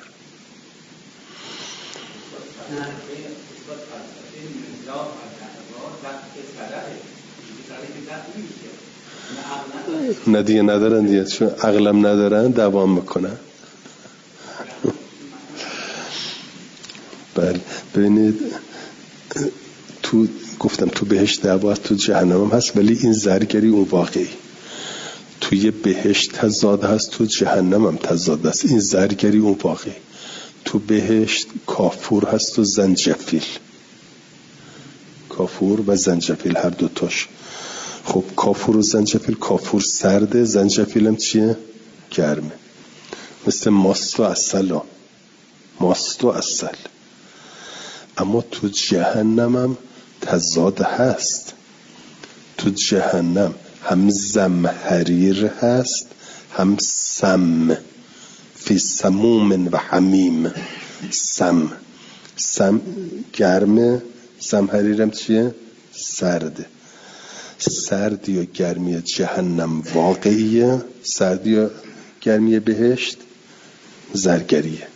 نه دیگه ندارن دیگه، چون عقلم ندارن دوام میکنن. بله. ببینید تو گفتم تو بهشت دعوا هست، تو جهنم هم هست، ولی این زرگری اون واقعی. توی بهشت تضاد هست، تو جهنم هم تضاد هست. این زرگری اون واقعی. تو بهشت کافور هست و زنجفیل، کافور و زنجفیل هر دوتاش. خب کافور و زنجفیل، کافور سرده، زنجفیل هم چیه؟ گرمه، مثل ماست و عسل ها. ماست و عسل. اما تو جهنم هم تضاد هست. تو جهنم هم زمهریر هست، هم سم، فی سموم و حمیم. سم گرمه، زمهریرم چیه؟ سرده. سردی و گرمی جهنم واقعیه، سردی و گرمی بهشت زرگریه.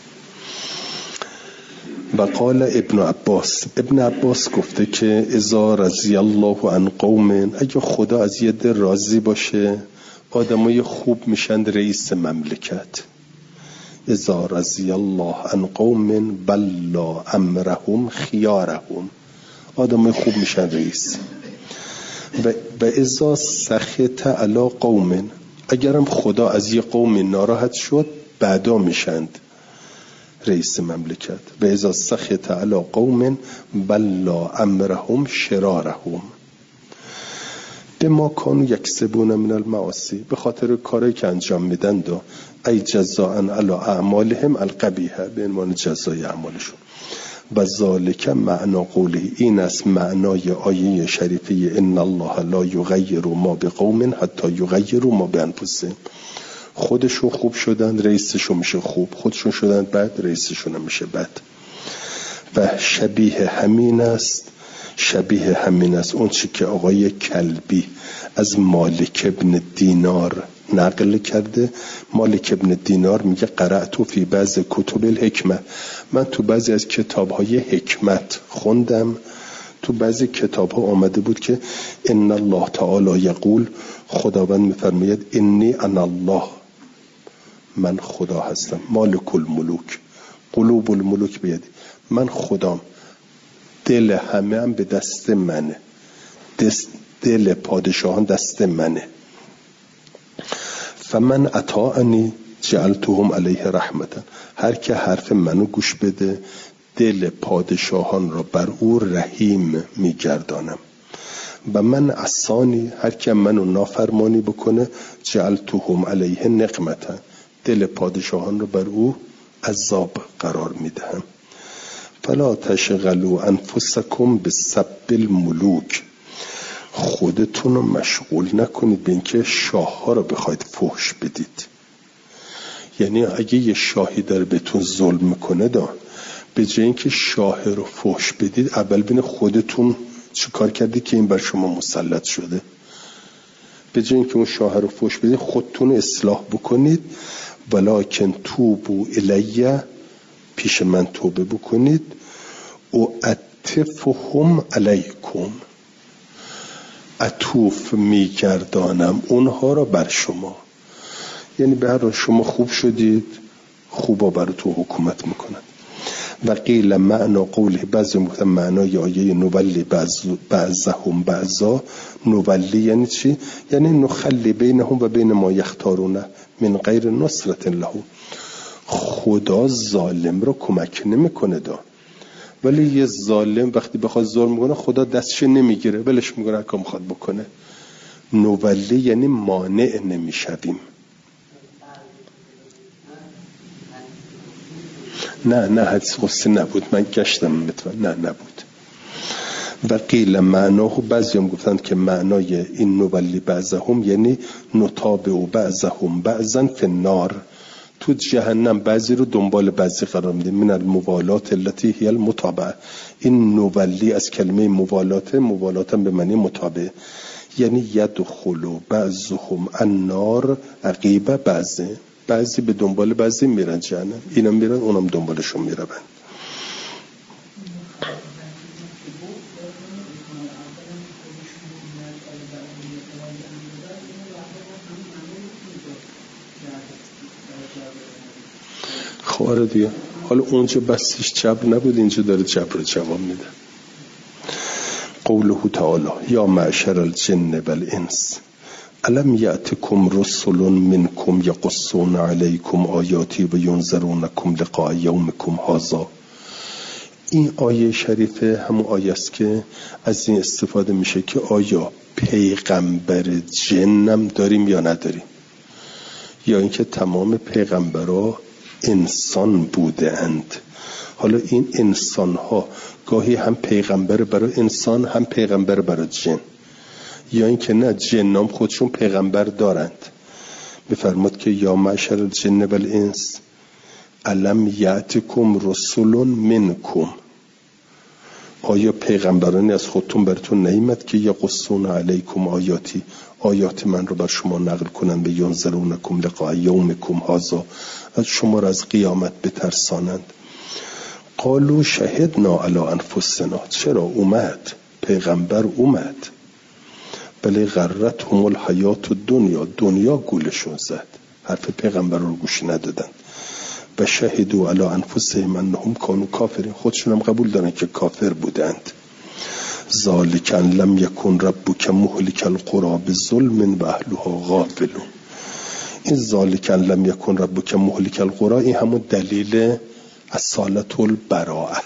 و قال ابن عباس گفته که اذا رضی الله عن قوم، اگه خدا از یه ده راضی باشه آدمای خوب میشن رئیس مملکت. اذا رضی الله عن قوم بلا امرهم خیارهم، آدمای خوب میشن رئیس. و اذا سخط علی قوم، اگرم خدا از یه قوم ناراحت شد بعدا میشند رئیس مملکت. و اذا سخط علی قوم بلا امرهم شرارهم بما کانوا یکسبون من المعاصی، به خاطر کارهایی که انجام میدن و ای جزاء علی اعمالهم القبیحه، به عنوان جزای اعمالشون. و ذالک معنا قوله، این است معنای آیه شریفه ان الله لا یغیر ما بقوم حتی یغیروا ما بانفسهم. خودشون خوب شدن رئیسشون میشه خوب، خودشون شدن بد رئیسشون میشه بد. و شبیه همین است اون چی که آقای کلبی از مالک ابن دینار نقل کرده. مالک ابن دینار میگه قرأت فی بعض کتب الحکمه، من تو بعضی از کتاب‌های حکمت خوندم، تو بعضی کتاب‌ها آمده بود که ان الله تعالی یقول، خداوند میفرماید انی انا الله، من خدا هستم، مالک الملوک قلوب الملوک بیدی، من خدام، دل همه هم به دست منه، دل پادشاهان دست منه. فمن اطاعنی جعلتهم علیه رحمتا، هر که حرف منو گوش بده دل پادشاهان را بر او رحیم میگردانم. و من عصانی، هر که منو نافرمانی بکنه جعلتهم علیه نقمتا، دل پادشاهان را بر او عذاب قرار میدهم. فلا تشغلوا انفسکم بسب الملوک، خودتون رو مشغول نکنید به اینکه شاه ها رو بخواید فحش بدید. یعنی اگه یه شاهی داره بهتون ظلم میکنه به جای اینکه شاه رو فحش بدید اول ببینید خودتون چه کار کردید که این بر شما مسلط شده. به جای اینکه اون شاه رو فحش بدید خودتون اصلاح بکنید. ولکن توبوا الیه، پیش من توبه بکنید. اعطفهم علیکم، عطوف میگردانم اونها را بر شما. یعنی به هر حال شما خوب شدید خوبا بر تو حکومت میکنن. و قیل معنا قوله، بعضی گفتن معنای آیه نولی بعضهم بعضا، نولی یعنی چی؟ یعنی نخلی بینهم و بین ما یختارونه من غیر نصرت لهم، خدا ظالم رو کمک نمیکنه ولی یه ظالم وقتی بخواد ظلم کنه خدا دستش نمیگیره، ولش میکنه هر کار میخواد بکنه. نولی یعنی مانع نمیشویم. نه حدیث قدسی نبود، من گشتم نه نبود. و قیل معناه، بعضی هم گفتند که معنای این نولی بعضهم یعنی نتابع و بعضهم بعضا فی النار، تو جهنم بعضی رو دنبال بعضی قرار میدیم. من الموالات التي هي المتابعه، این نولی از کلمه موالات هم به معنی متابعه، یعنی یدخل بعضهم النار عقیب بعضی به دنبال بعضی میرن جهنم، اینا میرن اونم دنبالشون میرن. خواره دیگه، حالا اونجا بسیش جبر نبود، اینجا داره جبر جواب میده. قوله تعالی یا معشر الجن والانس الم یأتکم رسل منکم یقصون علیکم آیاتی و ینذرونکم لقاء یومکم هذا. این آیه شریفه همون آیه است که از این استفاده میشه که آیا پیغمبر جنم داریم یا نداریم، یا اینکه تمام پیغمبرها انسان بوده اند. حالا این انسان ها گاهی هم پیغمبر برای انسان هم پیغمبر برای جن، یا اینکه نه جنام خودشون پیغمبر دارند. بفرماد که یا معشر الجن و الانس الم یأتکم رسل منکم، آیا پیغمبرانی از خودتون براتون نیامد که یقصون علیکم آیاتی، آیات من رو بر شما نقل کنند، به ینذرونکم لقاء یومکم هذا، از شما را از قیامت بترسانند. قالوا شهدنا علی انفسنا، چرا اومد پیغمبر اومد، بلی غرتهم الحیات الدنیا، دنیا گولشون زد، حرف پیغمبر رو گوش ندادن. و شهدوا علی انفسهم انهم کانوا کافرین، خودشون هم قبول دارن که کافر بودند. ذالک ان لم یکن ربک مهلک القری بظلم و اهلها غافلون. این ذالک ان لم یکن ربک مهلک القری، این همون دلیل اصالت البراءه،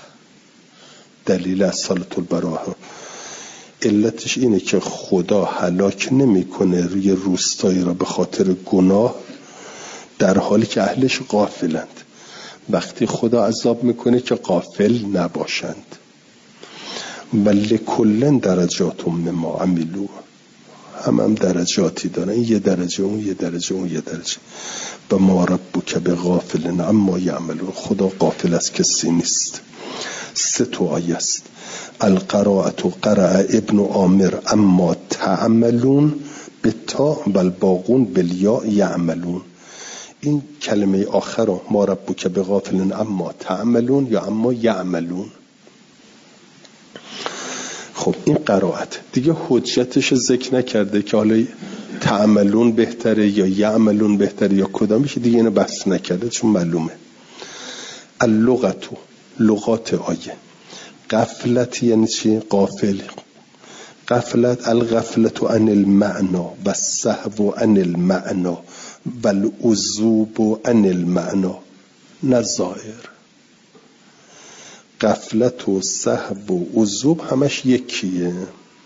دلیل اصالت البراءه. علتش اینه که خدا هلاک نمیکنه روی روستایی را به خاطر گناه در حالی که اهلش غافلند. وقتی خدا عذاب میکنه که غافل نباشند. بل کلن درجات مما عملو، هم درجاتی دارن، این یه درجه اون یه درجه اون یه درجه. و ما ربک بغافل عما یعملون، خدا غافل از کسی نیست. 3 آیه است. القراءة قرأ ابن عامر اما تعملون بالتاء والباقون بالیاء یعملون. این کلمه آخر رو ما ربک بغافل اما تعملون یا اما یعملون. خب این قرائت دیگه حجتش ذکر نکرده که حالا تعملون بهتره یا یعملون بهتره یا کدامش، دیگه اینو بحث نکرده چون معلومه. اللغت، لغات آیه. غفلت یعنی چی؟ غافل. غفلت الغفلت عن المعنى و السهو عن المعنى و العزوب عن المعنى. نظائر غفلت و سهو و عزوب همش یکیه.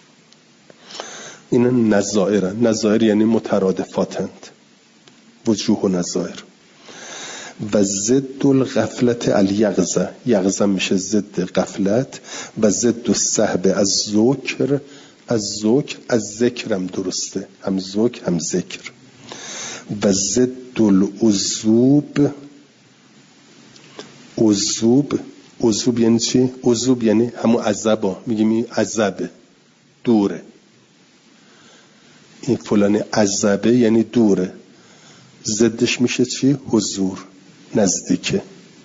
این نظائرن. نظائر یعنی مترادفاتند، وجوه و نظائر. و ضد الغفلت الیغزه، یغزه میشه ضد غفلت، و ضد السهو از ذکر، از ذکر از ذکرم درسته، هم ذکر هم ذکر. و ضد العزوب، عزوب، عزوب یعنی چی؟ عزوب یعنی همون عذبا، میگیم این عذبه، دوره، این فلان عذبه یعنی دوره. ضدش میشه چی؟ حضور، نزدیکه.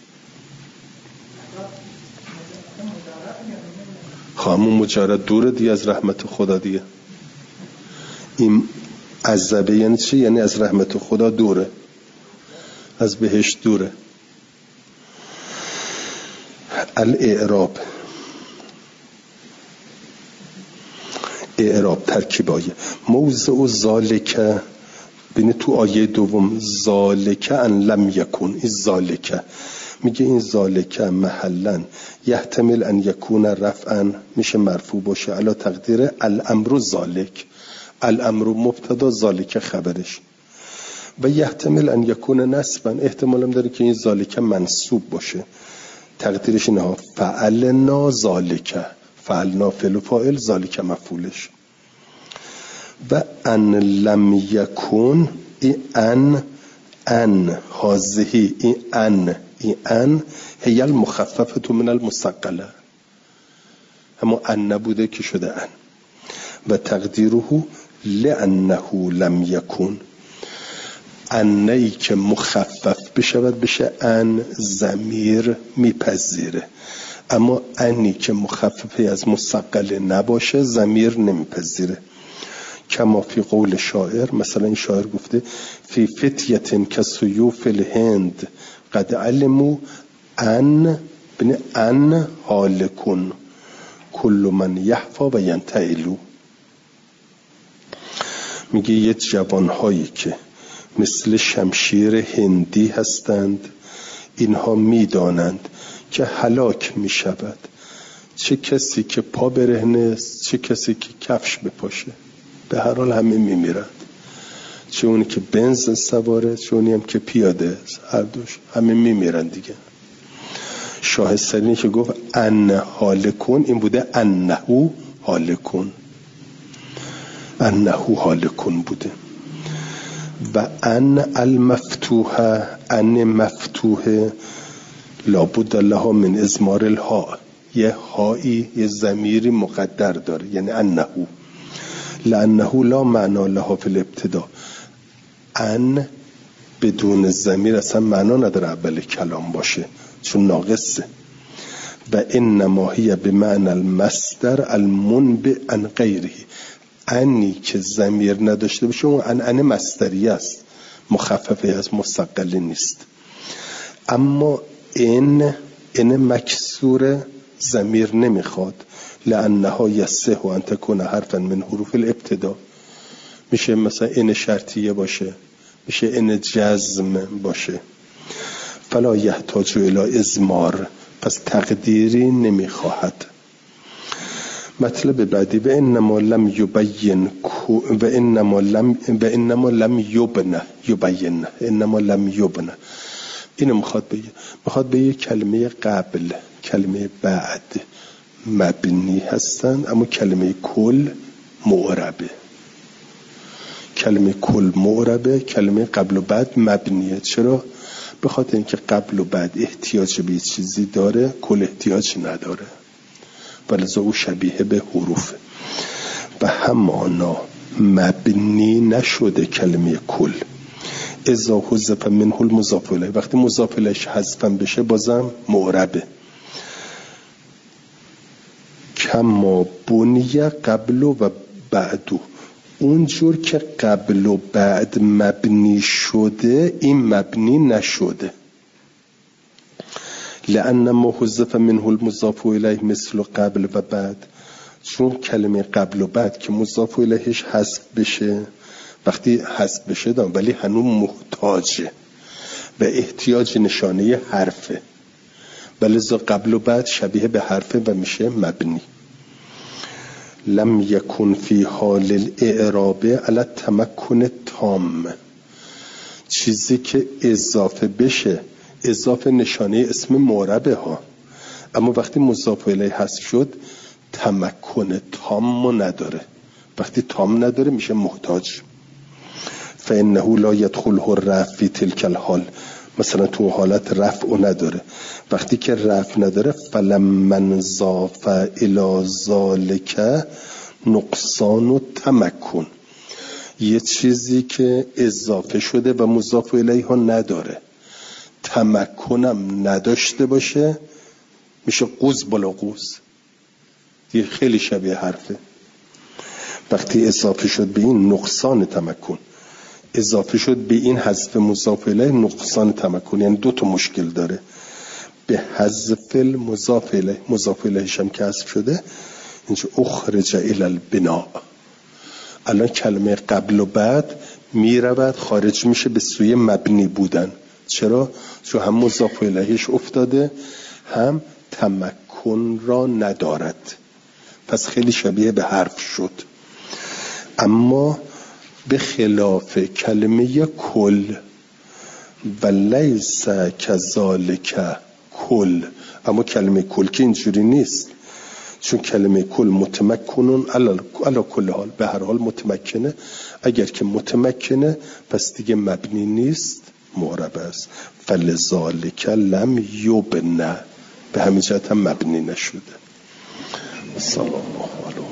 همون مجرد دوره دیگه از رحمت خدا دیگه. این عذبه یعنی چی؟ یعنی از رحمت خدا دوره، از بهش دوره. الاعراب، اعراب ترکیب آیه. موضع ذالک، بینه تو آیه دوم ذالک ان لم یکن، این ذالک میگه این ذالک محلا یحتمل ان یکون رفعا، میشه مرفوع باشه علی تقدیر الامر ذالک، الامر مبتدا ذالک خبرش. و یحتمل ان یکون نصبا، احتمالم داره که این ذالک منصوب باشه، تقدیرش اینه فعلنا ذالک، فعلنا فعل و فاعل، ذالک مفعولش. و ان لم یکون، این ان هذه، این ان هی المخففه من المثقله، اما ان نبوده که شده ان. و تقدیره لانه لم یکون، انهی که مخفف بشود بشه ان، ضمیر میپذیره. اما انی که مخففه از مثقله نباشه ضمیر نمیپذیره. کما فی قول شاعر، مثلا این شاعر گفته فی فتیه کسیوف الهند قد علموا ان بن ان حالکن کل من یحفا و ینتعلو. میگه یه جوانهایی که مثل شمشیر هندی هستند، اینها میدانند که هلاک میشود چه کسی که پا برهنه است، چه کسی که کفش بپاشه. به هر حال همه میمیرند، چه اونی که بنز سواره، چه اونی هم که پیاده است، هر دوش همه میمیرند دیگه. شاهستانی که گفت ان هالکون، این بوده انهو هالکون، انهو هالکون بوده. و ان المفتوحه، ان مفتوحه لابد لها من ازمار الها، یه هایی یه ضمیری مقدر داره، یعنی انهو، لانه لا معنا لها فی الابتدا. ان بدون ضمیر اصلا معنا نداره اول کلام باشه، چون ناقصه. و انما هی بمعنى المصدر المنبع عن غیره، انی که ضمیر نداشته باشه اون ان مصدری است، مخففه از مستقل نیست. اما ان مکسور ضمیر نمیخواد، لانها یصح ان تکون حرفا من حروف الابتدا. میشه مثلا ان شرطیه باشه، میشه ان جزم باشه. فلا یحتاج الی ازمار، پس تقدیری نمیخواهد. مطلب بعدی و انما لم یبین و انما لم یبین، انما لم یبین، اینو میخواد بگه کلمه قبل کلمه بعد مبنی هستن، اما کلمه کل معربه. کلمه کل معربه، کلمه قبل و بعد مبنیه. چرا؟ به خاطر اینکه قبل و بعد احتیاج به چیزی داره، کل احتیاج نداره، ولذا او شبیه به حروفه. و همانا مبنی نشده کلمه کل، اذا حذف منه المضاف الیه، وقتی مضاف الیهش حذف بشه بازم معربه. کما بنی قبل و بعدو، اونجور که قبل و بعد مبنی شده این مبنی نشده. لأن ما حذف منه المضاف الیه مثل قبل و بعد، چون کلمه قبل و بعد که مضاف الیهش حذف بشه، وقتی حذف بشه دام ولی هنوز محتاجه و احتیاج نشانه حرفه، ولذا قبل و بعد شبیه به حرفه و میشه مبنی. لم یکن فی حال الاعراب علی التمکن تام، چیزی که اضافه بشه، اضافه نشانه اسم معربه ها، اما وقتی مضاف الیه حذف شد تمکن تام نداره، وقتی تام نداره میشه محتاج. فانه لا یدخله الرفع فی تلک الحال، مثلا تو حالت رفع نداره. وقتی که رفع نداره فلمن ضاف الی ذالک نقصان و تمکن، یه چیزی که اضافه شده و مضاف الیه ها نداره، تمکنم نداشته باشه، میشه قوز بالا قوز، یه خیلی شبیه حرفه. وقتی اضافه شد به این نقصان تمکن، اضافه شد به این حذف مضاف الیه نقصان تمکن، یعنی دو تا مشکل داره. به حذف المضاف الیه، مضاف الیهش هم که حذف شده، اینجا اخرج الی البناء، الان کلمه قبل و بعد میرود خارج میشه به سوی مبنی بودن. چرا؟ چون هم مضاف الیهش افتاده، هم تمکن را ندارد، پس خیلی شبیه به حرف شد. اما به خلاف کلمه کل و لیس کذالک کل، اما کلمه کل که اینجوری نیست، چون کلمه کل متمکنون علی کل حال، به هر حال متمکنه، اگر که متمکنه پس دیگه مبنی نیست، معرب است. فلذالک لم یبنى، به همین جهت هم مبنی نشده. صلی الله علیه